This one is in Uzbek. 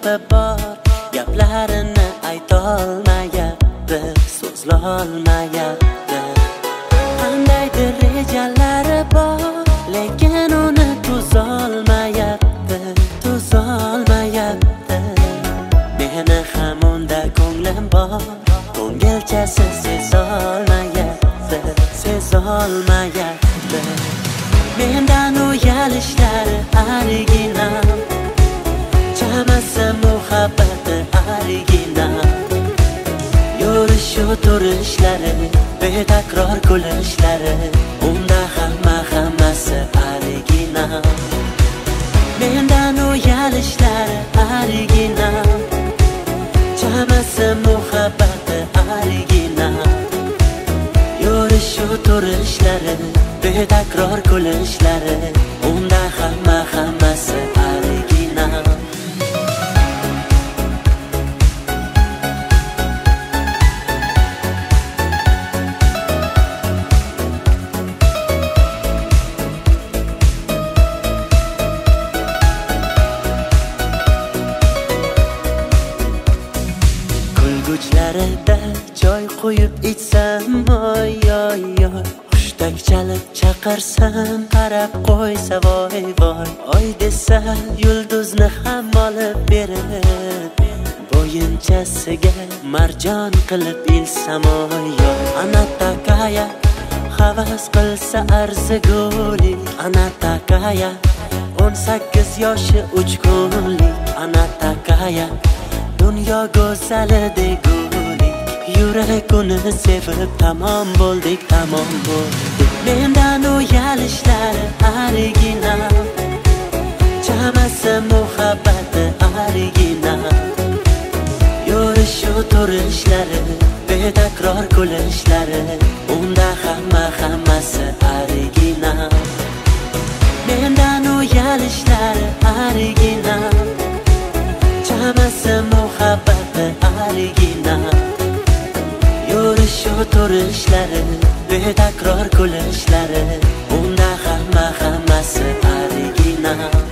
gapi bor, gaplarini aytolmayapti, so'zlolmayapti. Qandaydir rejalari bor, lekin uni tuzolmayapti. Meni ham unda ko'nglim bor, ko'ngilchasi sezolmayapti. Mendan uyalishlari original, chamasi muhabbati original. Yurish turishlari, betakror kulishlari, unda hammasi original. Mendan uyalishlari original, chamasi muhabbati original. Yurish turishlari, betakror kulishlari, unda hammasi original. Kulguchlarida choy quyib ichsam, oy oy oy. Hushtak chalib chaqirsam, qarab qo'ysa voy voy. Oy desa yulduzni ham olib berib, bo'yinchasiga marjon qilib ilsam, oy oy. Ana takaya havas qilsa arzigulik, ana takaya 18 yoshi 3 kunlik. Ana takaya dunyo go'zali degulik. Yurak uni sevib tamom bo'ldik. Mendan uyalishlari original, chamasi muhabbati original. Yurish turishlari, betakror kulishlari, unda hammasi original. Mendan uyalishlari original, chamasi muhabbati original. Yurish turishlari, betakror kulishlari, unda hammasi original.